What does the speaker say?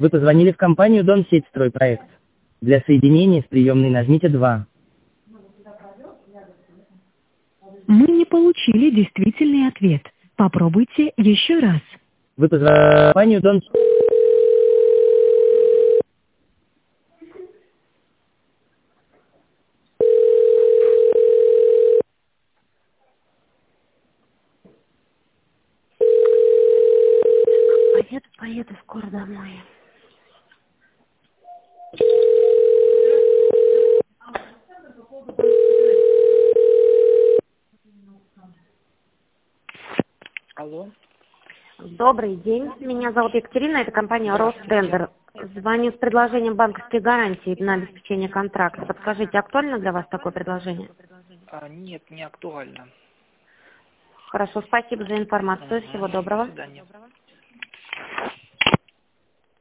Вы позвонили в компанию Донсетьстройпроект. Для соединения с приемной нажмите 2. Мы не получили действительный ответ. Попробуйте еще раз. Вы позвонили в компанию Донсетьстройпроект. Поеду скоро домой. Алло. Добрый день. Меня зовут Екатерина, это компания Ростендер. Звоню с предложением банковской гарантии на обеспечение контракта. Подскажите, актуально для вас такое предложение? Нет, не актуально. Хорошо, спасибо за информацию. Всего доброго. До свидания.